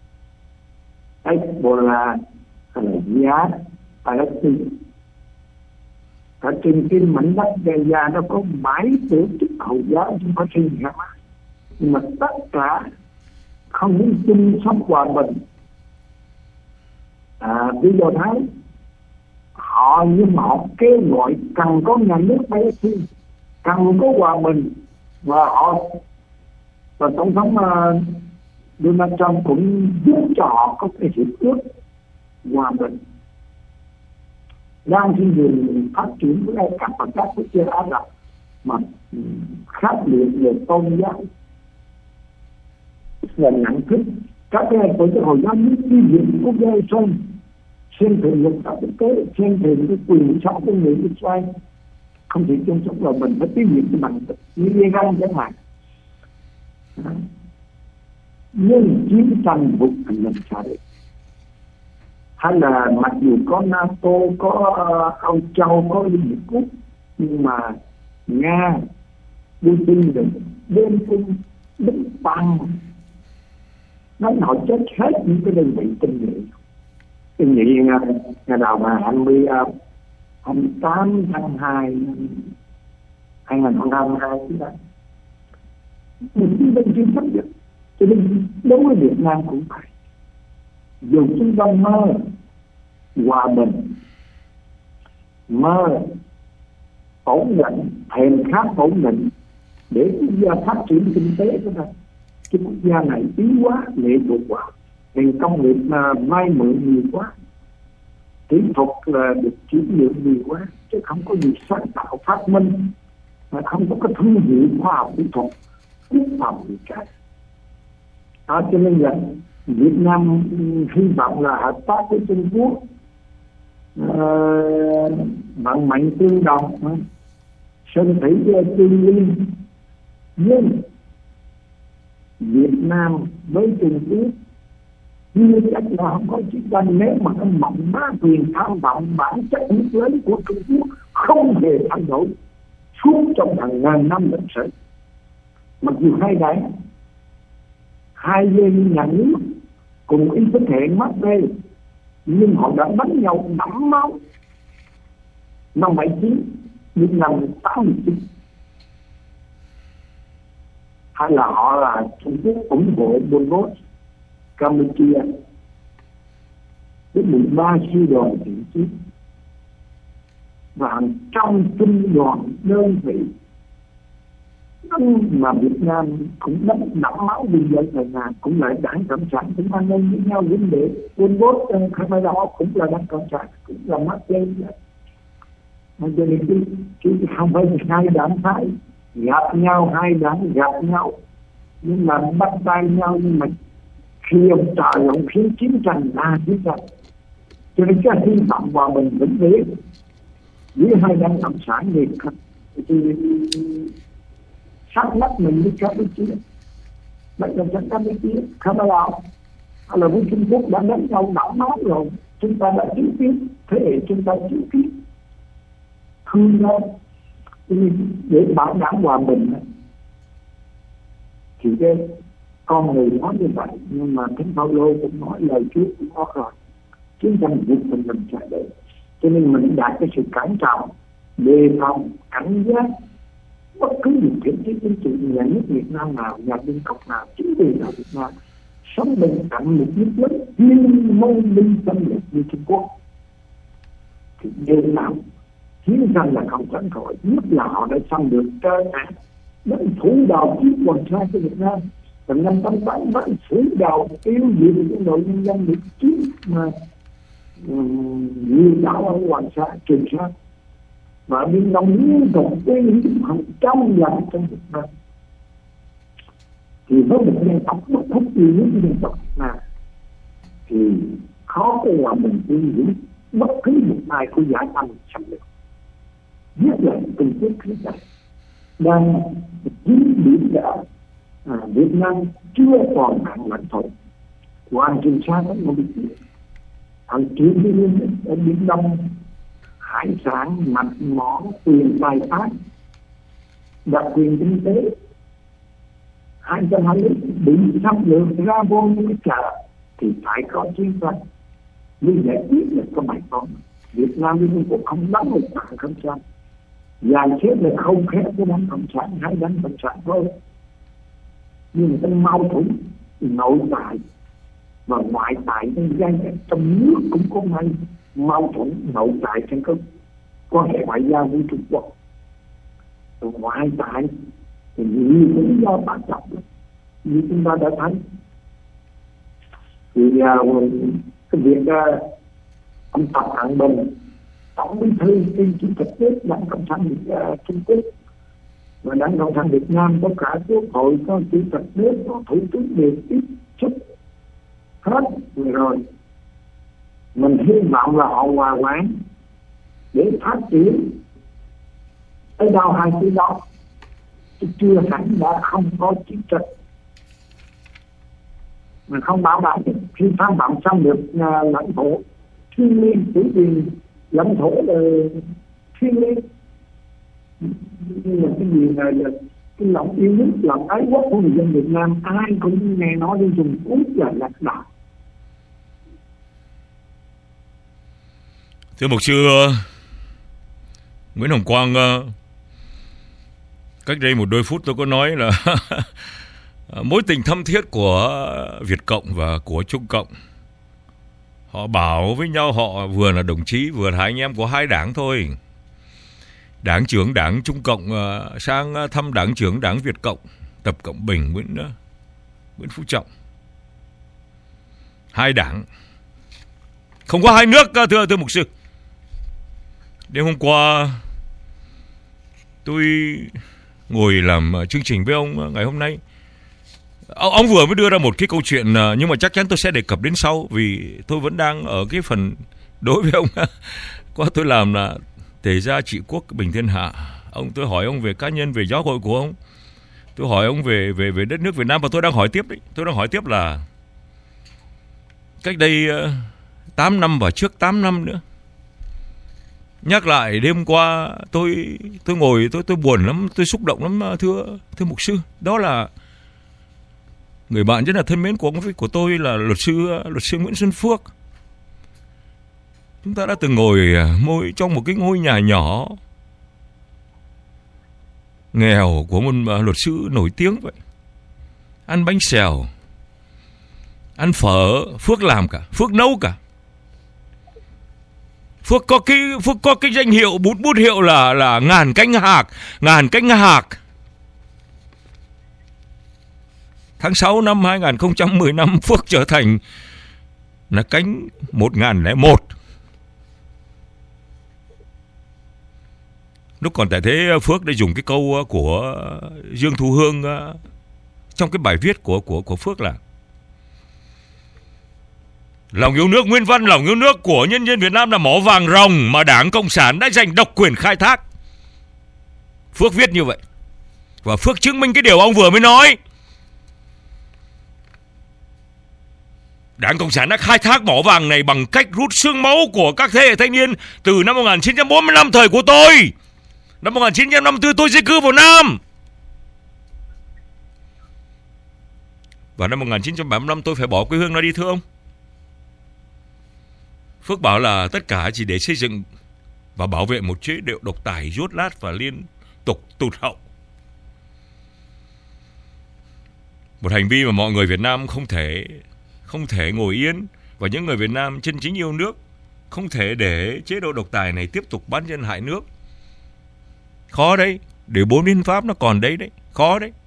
Hezbollah hay là Jihad Palestine. Ở trên cái mảnh đất Gaza nó có bảy tổ chức Hồi giáo không có riêng Hamas, nhưng mà tất cả không muốn chung sống hòa bình. À, bây giờ thấy họ nhưng mà họ kêu gọi cần có nhà nước Palestine, cần có hòa bình, và họ và tổng thống uh, Donald Trump cũng giúp cho họ có cái hiệp ước hòa bình đang trên đường phát triển với Ai Cập và các quốc gia Ả Rập mà khác biệt về tôn giáo và nhận thức. Các cái tổ chức Hồi giáo muốn xây dựng quốc gia Israel, xem thường luật pháp quốc tế, xem thường cái quyền sống của người Israel, không thể chung sống hòa bình, phải tiêu diệt cái bằng như Iran chẳng hạn. Nhưng chiến tranh buộc thành mình sẽ đến. Hay là mặc dù có NATO, có uh, Âu Châu, có Liên Hiệp Quốc, nhưng mà Nga, Putin được đêm cung đứng bằng nói họ chết hết những cái đơn vị tinh nhuệ. Tinh nhuệ ngày đầu mà hai mươi tám tháng hai hai nghìn không trăm hai mươi hai chúng ta mình chỉ bên chưa chấp được, cho nên đối với Việt Nam cũng phải, dù chúng ta mơ hòa bình, mơ ổn định, thèm khát ổn định để quốc gia phát triển kinh tế của ta, cái quốc gia này yếu quá, lệ thuộc quá, nền công nghiệp mà vay mượn nhiều quá, kỹ thuật là được chuyển nhượng nhiều quá, chứ không có gì sáng tạo phát minh, mà không có cái thương hiệu khoa học kỹ thuật quốc phòng gì cả. À, cho nên là Việt Nam hy vọng là hợp tác với Trung Quốc, bằng uh, mạnh tương đồng, uh, sơn thủy tương liên. Nhưng Việt Nam với Trung Quốc như chắc là không có chiến tranh, nếu mà cái mộng bá quyền tham vọng bản chất nước lớn của Trung Quốc không hề thay đổi suốt trong hàng ngàn năm lịch sử. Mặc dù hai đảng, hai bên nhà nước cùng ý thức hệ mất đây, nhưng họ đã đánh nhau đẫm máu năm bảy chín đến năm tám mươi chín. hay là họ là Trung Quốc ủng hộ Pol Pot, Campuchia với mười ba sư đoàn thiện chiến và hàng trăm trung đoàn đơn vị mà Việt Nam cũng đẫm đẫm máu biên giới thời Nga, cũng là đảng cộng sản, chúng ta nên với nhau vấn đề. Pol Pot Khmer Đỏ cũng là đảng cộng sản, cũng là mắt lên. Cho nên chứ, chứ không phải hai đảng phái gặp nhau, hai đảng gặp nhau nhưng mà bắt tay nhau, nhưng mà khi ông trời ông khiến chiến tranh là chiến tranh. Cho nên cái hy vọng hòa bình vĩnh viễn với hai đảng cộng sản thì thì sát mắt mình với Campuchia, Đảng cộng sản Campuchia, Khmer Đỏ hay là với Trung Quốc đã đánh nhau đẫm máu rồi, chúng ta đã chứng kiến, thế hệ chúng ta chứng kiến thương nhau. Để bảo đảm hòa bình thì cái con người nói như vậy, nhưng mà Thánh Phaolô cũng nói, lời Chúa cũng nói rồi, chiến tranh việc mình mình chạy đến. Cho nên mình đạt cái sự cẩn trọng, đề phòng, cảnh giác bất cứ một thể chế chính trị, nhà nước Việt Nam nào, nhà dân tộc nào, chính quyền nào Việt Nam sống bên cạnh một nước lớn nhưng mong binh xâm lược như Trung Quốc thì đều nào chiến tranh là không tránh khỏi, nhất là họ đã xâm lược trơn áp đánh thủ đầu chiếc quần sai của Việt Nam. Và năm tám bảy vẫn thủ đầu tiêu diệt những đội nhân dân được chiến mà nhiều đảo ở Hoàng Sa, Trường Sa và Biển Đông liên tục uy hiếp hàng trăm lần trong Việt Nam. Thì với một dân tộc bất thúc duy nhất dân tộc Việt Nam thì khó có hòa bình yên vững bất cứ một ai có giải tâm xâm lược. Nhất là Trung Quốc hiện tại đang chiếm biển đảo à, Việt Nam chưa còn hạn lãnh thổ Hoàng Trường Sa vẫn không bị chiếm, hàng triệu viên ở Biển Đông hải sản mạch mỏ quyền tài phát đặc quyền kinh tế hai trăm hai mươi bị xâm lược ra vô những chợ thì phải có chiến tranh nhưng giải quyết là có bài toán. Việt Nam với Trung Quốc không đánh một trận không sao, dàn xếp là không khép của đảng cộng sản, hai đảng cộng sản thôi, nhưng mà cái mâu thuẫn nội tại và ngoại tại trong nước cũng có ngay mâu thuẫn nội tại trên cái quan hệ ngoại giao với Trung Quốc. Rồi ngoại tại thì nhiều lý do quan trọng như chúng ta đã thấy. Thì uh, cái việc uh, ông Tập Cận Bình, tổng bí thư kiêm chủ tịch nước đảng cộng sản uh, Trung Quốc và đảng cộng sản Việt Nam, có cả quốc hội, có chủ tịch nước, có thủ tướng đều tiếp xúc hết rồi, rồi mình hy vọng là họ hòa quản để phát triển tới đâu hai thứ đó, chứ chưa hẳn đã không có chiến tranh. Mình không bảo đảm khi tham vọng xong được uh, lãnh thổ thiên liêng, chủ quyền lãnh thổ là thiên liêng, nhưng mà cái gì này là cái lòng yêu nước, lòng ái quốc của người dân Việt Nam ai cũng nghe nói đi dùng cút là lạc đạo. Thưa mục sư Nguyễn Hồng Quang, cách đây một đôi phút tôi có nói là mối tình thâm thiết của Việt Cộng và của Trung Cộng, họ bảo với nhau họ vừa là đồng chí vừa là anh em của hai đảng thôi. Đảng trưởng đảng Trung Cộng sang thăm đảng trưởng đảng Việt Cộng Tập Cận Bình, Nguyễn Nguyễn Phú Trọng. Hai đảng, không có hai nước, thưa thưa mục sư. Đêm hôm qua tôi ngồi làm chương trình với ông ngày hôm nay. Ông, ông vừa mới đưa ra một cái câu chuyện, nhưng mà chắc chắn tôi sẽ đề cập đến sau, vì tôi vẫn đang ở cái phần đối với ông. Qua tôi làm là tể gia trị quốc bình thiên hạ. Ông, tôi hỏi ông về cá nhân, về giáo hội của ông. Tôi hỏi ông về về về đất nước Việt Nam, và tôi đang hỏi tiếp đấy. Tôi đang hỏi tiếp là cách đây tám năm và trước tám năm nữa. Nhắc lại đêm qua tôi tôi ngồi tôi tôi buồn lắm, tôi xúc động lắm, thưa thưa mục sư. Đó là người bạn rất là thân mến của ông của tôi là luật sư luật sư Nguyễn Xuân Phước. Chúng ta đã từng ngồi môi trong một cái ngôi nhà nhỏ nghèo của một luật sư nổi tiếng vậy. ăn bánh xèo, ăn phở. Phước làm cả, Phước nấu cả. Phước có cái Phước có cái danh hiệu, bút bút hiệu là là ngàn cánh hạc, ngàn cánh hạc. Tháng sáu năm hai không một năm, Phước trở thành là cánh một nghìn lẻ một. Lúc còn tại thế, Phước đã dùng cái câu của Dương Thu Hương trong cái bài viết của của của Phước là: lòng yêu nước nguyên văn, lòng yêu nước của nhân dân Việt Nam là mỏ vàng ròng mà Đảng Cộng sản đã giành độc quyền khai thác. Phước viết như vậy. Và Phước chứng minh cái điều ông vừa mới nói. Đảng Cộng sản đã khai thác mỏ vàng này bằng cách rút xương máu của các thế hệ thanh niên từ năm một nghìn chín trăm bốn mươi lăm, thời của tôi. Năm một nghìn chín trăm năm mươi tư tôi di cư vào Nam. Và năm một nghìn chín trăm bảy mươi lăm tôi phải bỏ quê hương nó đi, thưa ông. Phước bảo là tất cả chỉ để xây dựng và bảo vệ một chế độ độc tài, dốt lát và liên tục tụt hậu. Một hành vi mà mọi người Việt Nam không thể không thể ngồi yên, và những người Việt Nam chân chính yêu nước không thể để chế độ độc tài này tiếp tục bán dân hại nước. Khó đấy, để bốn hiến pháp nó còn đấy đấy, khó đấy.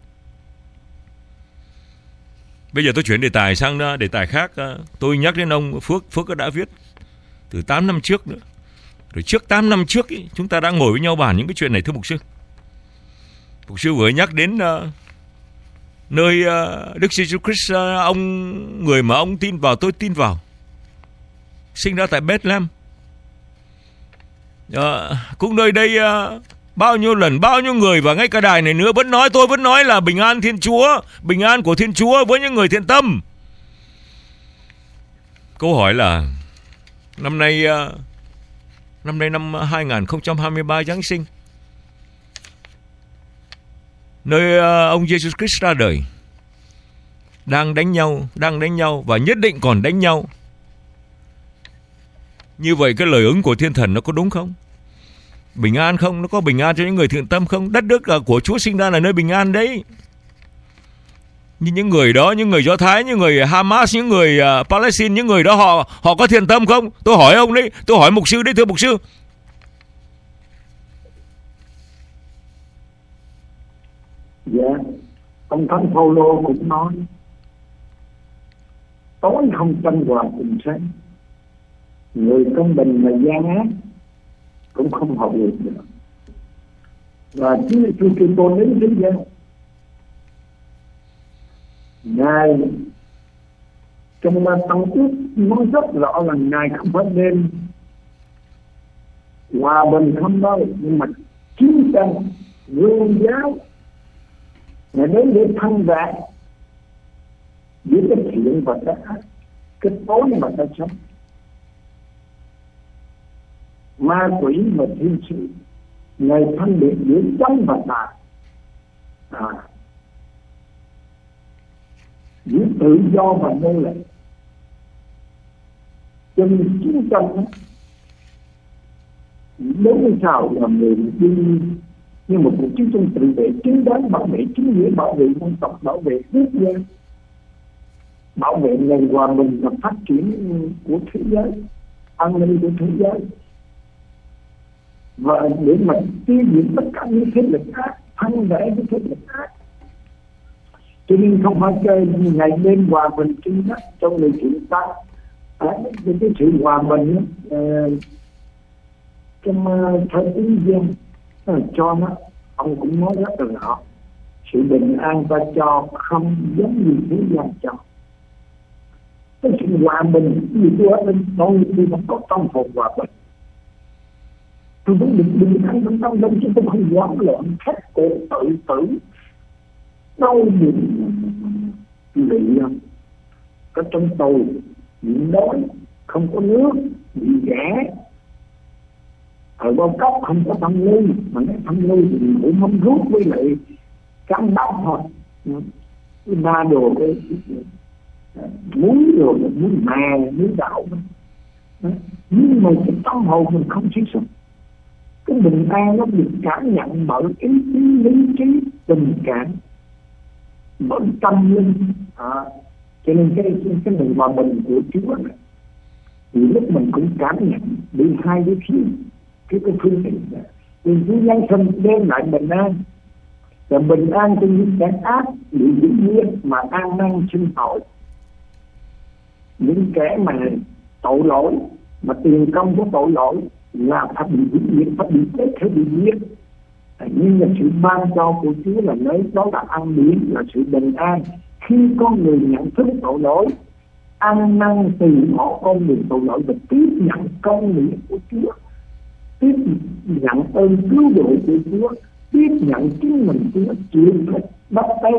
Bây giờ tôi chuyển đề tài sang đề tài khác. Tôi nhắc đến ông Phước. Phước đã viết từ tám năm trước nữa. Rồi trước tám năm trước ý, chúng ta đã ngồi với nhau bàn những cái chuyện này, thưa mục sư. Mục sư vừa nhắc đến uh, nơi uh, Đức Giêsu Christ, uh, ông người mà ông tin vào, tôi tin vào, sinh ra tại Bethlehem. Uh, cũng nơi đây uh, bao nhiêu lần, bao nhiêu người, và ngay cả đài này nữa vẫn nói, tôi vẫn nói là bình an Thiên Chúa, bình an của Thiên Chúa với những người thiện tâm. Câu hỏi là năm nay uh, năm nay năm hai không hai ba Giáng sinh, nơi uh, ông Jesus Christ ra đời, đang đánh nhau, đang đánh nhau và nhất định còn đánh nhau. Như vậy cái lời ứng của Thiên Thần nó có đúng không? Bình an không? Nó có bình an cho những người thiện tâm không? Đất nước là của Chúa sinh ra là nơi bình an đấy. Nhưng những người đó, những người Do Thái, những người Hamas, những người uh, Palestine, những người đó họ họ có thiện tâm không? Tôi hỏi ông đấy, tôi hỏi mục sư đấy, thưa mục sư. Dạ, ông Thánh Phaolô cũng nói tối không tranh hòa cùng sáng, người công bình mà gian ác cũng không học được nữa. Và Chúa Giêsu Kitô đến thế gian, Ngài trong Tăng ước nói rất rõ là Ngài không phải đem hòa bình không đâu, nhưng mà chiến tranh vương giáo. Ngài đến để thanh vạn giữa cái thiện và cái ác, cái tối và cái sáng, ma quỷ và thiên sứ. Ngài phân biệt giữa chánh và tà, à, giữa tự do và nô lệ. Cho nên chiến tranh đó, đối với sao là người đi như một cuộc chiến tranh tự vệ, chính đáng, bảo vệ chính nghĩa, bảo vệ dân tộc, bảo vệ quốc gia, bảo vệ nền hòa bình và phát triển của thế giới, an ninh của thế giới, và để mà tiêu diệt tất cả những thế lực ác, thanh vẽ những thế lực ác. Cho nên không phải chơi ngày đêm hòa bình trên đất trong người chúng ta. À, cái sự hòa bình uh, trong uh, thời ứng dân uh, cho nó, ông cũng nói rất là rõ, sự bình an ta cho không giống như thế gian cho. Cái sự hòa bình như tôi ở bên tôi tôi không có tâm hồn hòa bình. Tôi vẫn định bình an trong tâm đông, chứ tôi không hoảng loạn thất cổ tự tử đau buồn lụy có trong tù, bị đói, không có nước, bị ghẻ, ở bao cấp không có tâm lưu, mà cái tâm lưu thì cũng không rút với lại cám động thôi. Cái ba đồ cái muối rồi, muối mè, muối đậu, nhưng mà cái tâm hồn mình không suy sụp. Cái bình an nó được cảm nhận bởi ý chí, lý trí, tình cảm. bởi tâm linh. À, cho nên cái cái, cái nền hòa bình của Chúa này, thì lúc mình cũng cảm nhận bị hai cái phía cái cái phương tiện này. Thì Chúa Giáng sinh đem lại bình an, và bình an cho những kẻ ác bị dĩ nhiên mà an năng sinh tội. Những kẻ mà tội lỗi, mà tiền công của tội lỗi là phải bị dĩ nhiên, phải bị chết, phải bị giết. Nhưng là sự ban cho của Chúa là lấy đó là ăn điển, là sự bình an. Khi con người nhận thức tội lỗi, ăn năn từ bỏ con người tội lỗi và tiếp nhận công nghĩa của Chúa, tiếp nhận ơn cứu độ của Chúa, tiếp nhận chính mình Chúa chịu phải bắt tay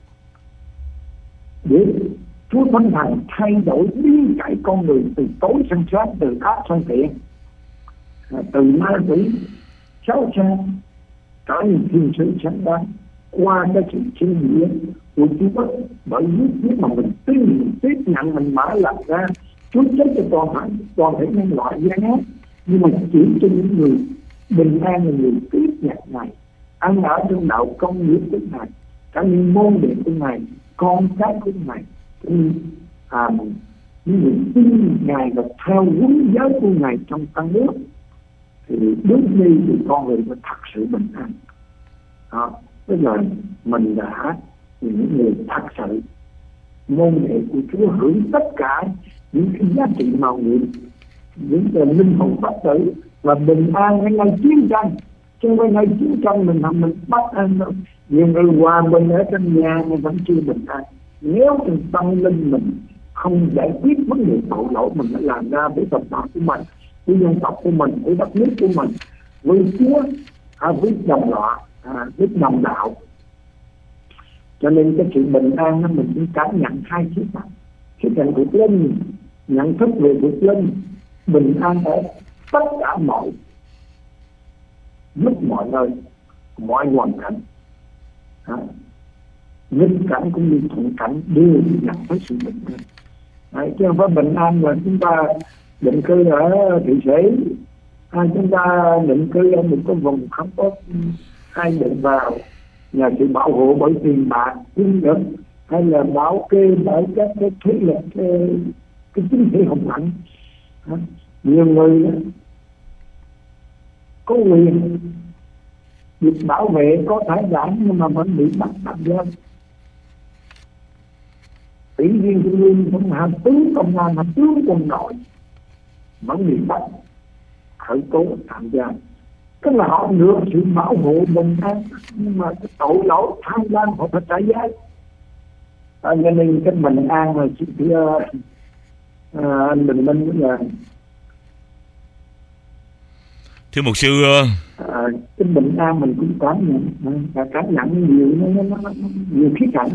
để Chúa Thánh Thần thay đổi biến cải con người từ tối sang sáng, từ ác sang thiện, từ ma quỷ xấu xa trở thành thiên sứ sáng đáng qua cái sự sinh diệt của Chúa. Bởi vì mà mình tin, mình tiếp nhận, mình mở lòng ra, Chúa chết cho toàn thể toàn thể nhân loại gian ác, nhưng mà chỉ cho những người bình an là người tiếp nhận này, ăn ở trong đạo công nghiệp của Ngài, cả những môn đệ của Ngài, con cái của Ngài, à, những người tin Ngài và theo huấn giới của Ngài trong tăng nước, thì bước đi thì con người mới thật sự bình an. Đó, bây giờ mình đã những người thật sự môn đệ của Chúa, hưởng tất cả những cái giá trị màu nhiệm, những cái linh hồn bất tử và bình an ngay ngày chiến tranh. Chứ ngay ngày chiến tranh mình làm mình bất an đâu. Nhiều người hòa bình ở trong nhà mà vẫn chưa bình an. Nếu trong tâm linh mình không giải quyết vấn đề tội lỗi mình đã làm ra với tộc tộc của mình, với dân tộc của mình, với đất nước của mình, với Chúa, à, với đồng loại, à, với đồng đạo. Cho nên cái sự bình an đó mình cũng cảm nhận hai khía cạnh. Khía cạnh thuộc linh, nhận thức về thuộc linh, bình an ở tất cả mọi lúc mọi nơi, mọi hoàn cảnh, à, nghịch cảnh cũng như thuận cảnh đều nhận thấy sự bình an. Đấy, chứ không phải bình an mà chúng ta định cư ở Thụy Sĩ, hay chúng ta định cư ở một cái vùng không có ai định vào, nhờ sự bảo hộ bởi tiền bạc, quyền lực, hay là bảo kê bởi các cái thế lực, cái, cái chính trị hùng mạnh. Nhiều người có quyền được bảo vệ, có tài sản, nhưng mà vẫn bị bắt tạm giam. Ủy viên trung ương cũng hàm tướng công an, hàm tướng quân đội vẫn bị bắt, khởi tố, tạm giam. Tức là họ được sự bảo hộ bình an, nhưng mà cái tội lỗi tham lam họ phải trả giá. À, cho nên cái bình an là chị thưa à, anh Bình Minh bây giờ. Thưa mục sư, à, cái bình an mình cũng cảm nhận, và cảm nhận nhiều, nó, nó, nó, nhiều khía cạnh.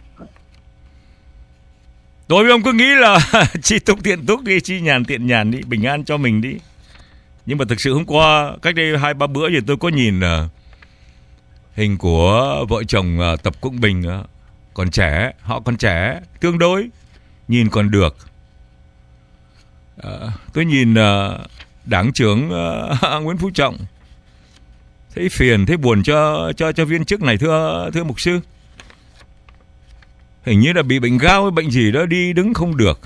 Đối với ông cứ nghĩ là chi túc tiện túc đi, chi nhàn tiện nhàn đi, bình an cho mình đi. Nhưng mà thực sự hôm qua, cách đây hai ba bữa thì tôi có nhìn uh, hình của vợ chồng uh, Tập Cận Bình, uh, còn trẻ, họ còn trẻ, tương đối, nhìn còn được. Uh, tôi nhìn uh, Đảng trưởng uh, Nguyễn Phú Trọng, thấy phiền, thấy buồn cho cho cho viên chức này thưa thưa mục sư. Hình như là bị bệnh gao hay bệnh gì đó, đi đứng không được.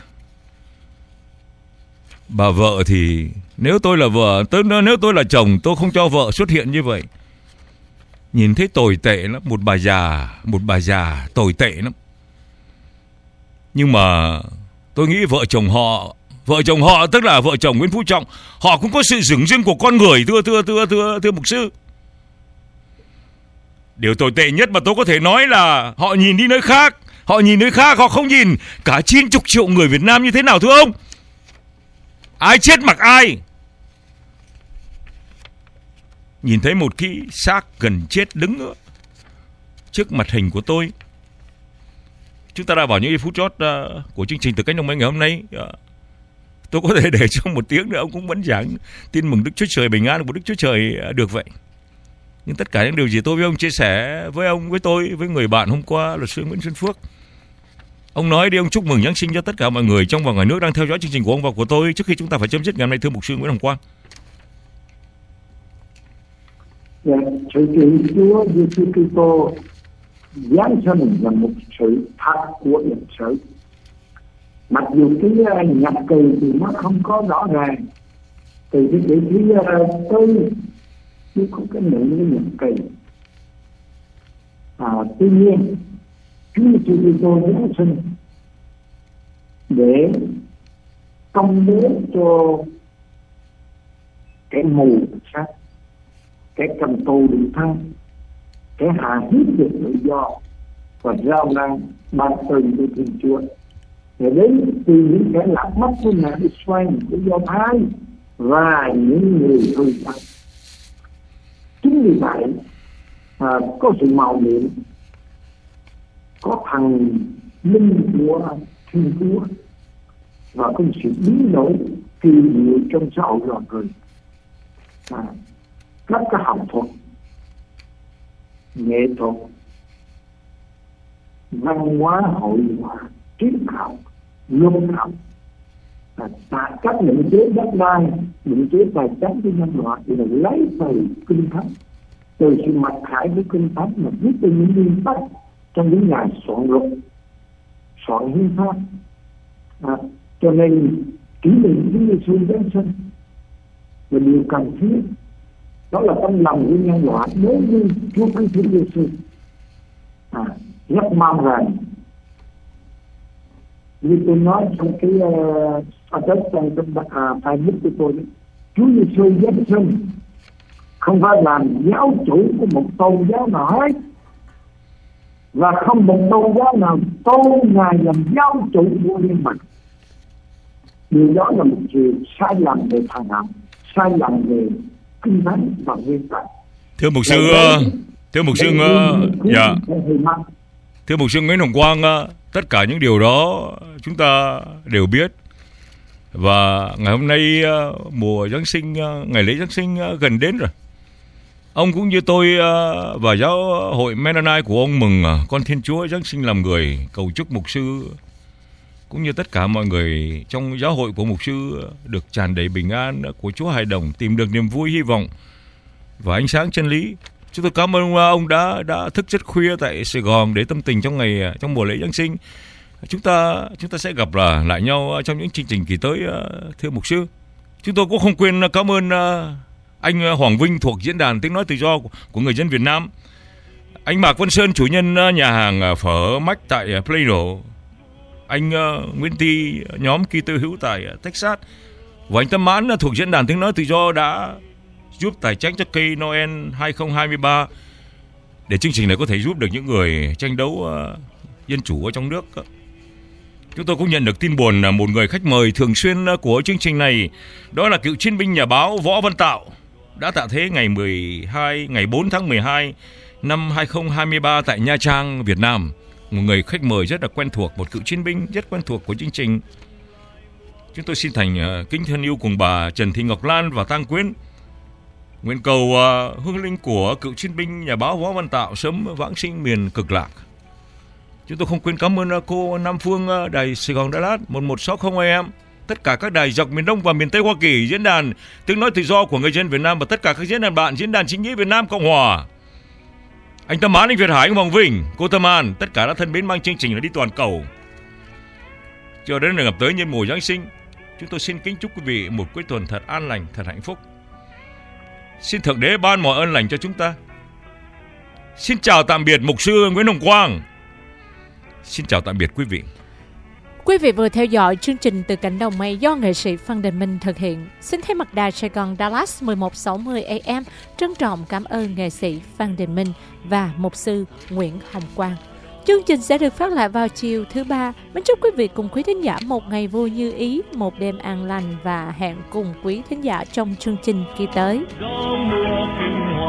Bà vợ thì nếu tôi là vợ, tôi, nếu tôi là chồng, tôi không cho vợ xuất hiện như vậy. Nhìn thấy tồi tệ lắm, một bà già, một bà già tồi tệ lắm. Nhưng mà tôi nghĩ vợ chồng họ, vợ chồng họ tức là vợ chồng Nguyễn Phú Trọng, họ cũng có sự dửng dưng của con người, thưa thưa thưa thưa thưa mục sư. Điều tồi tệ nhất mà tôi có thể nói là họ nhìn đi nơi khác, họ nhìn nơi khác, họ không nhìn cả chín mươi triệu người Việt Nam như thế nào thưa ông. Ai chết mặc ai. Nhìn thấy một cái xác gần chết đứng nữa trước mặt hình của tôi. Chúng ta đã vào những phút chót uh, của chương trình Từ Cánh Đồng Mây ngày hôm nay. uh, Tôi có thể để trong một tiếng nữa ông cũng vẫn giảng tin mừng Đức Chúa Trời bình an của Đức Chúa Trời uh, được vậy. Nhưng tất cả những điều gì tôi với ông chia sẻ với ông, với tôi, với người bạn hôm qua, luật sư Nguyễn Xuân Phước, ông nói đi, ông chúc mừng Giáng sinh cho tất cả mọi người trong và ngoài nước đang theo dõi chương trình của ông và của tôi trước khi chúng ta phải chấm dứt ngày hôm nay, thưa mục sư Nguyễn Hồng Quang. Dạ, sự kiện Chúa Giêsu Kitô Giáng sinh là một sự thật của lịch sử. Mặc dù cái nhập kỳ thì nó không có rõ ràng, từ cái chữ thứ tư chứ không có niệm cái nhập kỳ. À, tuy nhiên Chúa Giêsu Kitô Giáng sinh để công bố cho kẻ mù sắc, kẻ cầm tù được thăng, kẻ hạ hiếp được tự do và rao năng ban ơn của Thiên Chúa. Để đến từ những kẻ lạc mất của nhà Israel, của Do Thái và những người hư tật. Chính vì vậy à, có sự màu nhiệm, có thần linh của Thiên Chúa và có sự biến đổi kỳ diệu trong xã hội loài người. À, các cái học thuật, nghệ thuật, văn hóa, hội họa, triết học, luật học, à, tại các định chế đất đai, định chế tài chính của nhân loại thì là lấy từ kinh thánh, từ sự mặc khải của kinh thánh mà viết từ những nguyên tắc trong những ngày soạn luật, soạn hiến pháp. À, cho nên kỷ niệm Chúa Giêsu Giáng sinh là điều cần thiết. Đó là tâm lòng của nhân loại đối với Chúa Chúa Giêsu. À, rất mong rằng như tôi nói trong cái ở đất trong trong bài viết của tôi, Chúa Giêsu Giáng sinh không phải làm giáo chủ của một tôn giáo nào hết, và không một tôn giáo nào tôn Ngài làm giáo chủ của riêng mình. Điều đó là một sự sai lầm về thần học, sai lầm về kinh thánh và nguyên tắc. Thưa mục sư, thưa mục sư, dạ, thưa mục sư Nguyễn Hồng Quang, tất cả những điều đó chúng ta đều biết. Và ngày hôm nay mùa Giáng sinh, ngày lễ Giáng sinh gần đến rồi. Ông cũng như tôi và giáo hội Mennonite của ông mừng con Thiên Chúa Giáng sinh làm người, cầu chúc mục sư cũng như tất cả mọi người trong giáo hội của mục sư được tràn đầy bình an của Chúa hài đồng, tìm được niềm vui, hy vọng và ánh sáng chân lý. Chúng tôi cảm ơn ông đã đã thức rất khuya tại Sài Gòn để tâm tình trong ngày trong mùa lễ Giáng sinh. Chúng ta chúng ta sẽ gặp lại nhau trong những chương trình kỳ tới, thưa mục sư. Chúng tôi cũng không quên cảm ơn anh Hoàng Vinh thuộc diễn đàn Tiếng nói tự do của người dân Việt Nam, anh Mạc Văn Sơn, chủ nhân nhà hàng phở Mách tại Plano, anh Nguyễn Ti, nhóm Kitô hữu tại Texas, và anh Tâm Mãn thuộc diễn đàn Tiếng nói tự do đã giúp tài chính cho cây Noel hai không hai ba để chương trình này có thể giúp được những người tranh đấu uh, dân chủ ở trong nước. Chúng tôi cũng nhận được tin buồn là một người khách mời thường xuyên của chương trình này, đó là cựu chiến binh nhà báo Võ Văn Tạo, đã tạ thế ngày mười hai ngày bốn tháng mười hai năm hai không hai ba tại Nha Trang, Việt Nam. Một người khách mời rất là quen thuộc, một cựu chiến binh rất quen thuộc của chương trình. Chúng tôi xin thành uh, kính thân yêu cùng bà Trần Thị Ngọc Lan và tang quyến, nguyện cầu uh, hương linh của cựu chiến binh nhà báo Võ Văn Tạo sớm vãng sinh miền cực lạc. Chúng tôi không quên cảm ơn uh, cô Nam Phương, uh, đài Sài Gòn Dallas một một sáu không A M, tất cả các đài dọc miền Đông và miền Tây Hoa Kỳ, diễn đàn Tiếng nói tự do của người dân Việt Nam và tất cả các diễn đàn bạn, diễn đàn chính nghĩa Việt Nam Cộng Hòa. Anh Tâm Án, anh Việt Hải, anh Hoàng Vinh, cô Tâm An, tất cả đã thân mến mang chương trình là đi toàn cầu. Cho đến ngày gặp tới nhân mùa Giáng sinh, chúng tôi xin kính chúc quý vị một cuối tuần thật an lành, thật hạnh phúc. Xin Thượng Đế ban mọi ơn lành cho chúng ta. Xin chào tạm biệt mục sư Nguyễn Hồng Quang. Xin chào tạm biệt quý vị. Quý vị vừa theo dõi chương trình Từ Cánh Đồng Mây do nghệ sĩ Phan Đình Minh thực hiện. Xin thay mặt đài Sài Gòn Dallas một một sáu không A M trân trọng cảm ơn nghệ sĩ Phan Đình Minh và mục sư Nguyễn Hồng Quang. Chương trình sẽ được phát lại vào chiều thứ ba. Mến chúc quý vị cùng quý thính giả một ngày vui như ý, một đêm an lành và hẹn cùng quý thính giả trong chương trình kỳ tới.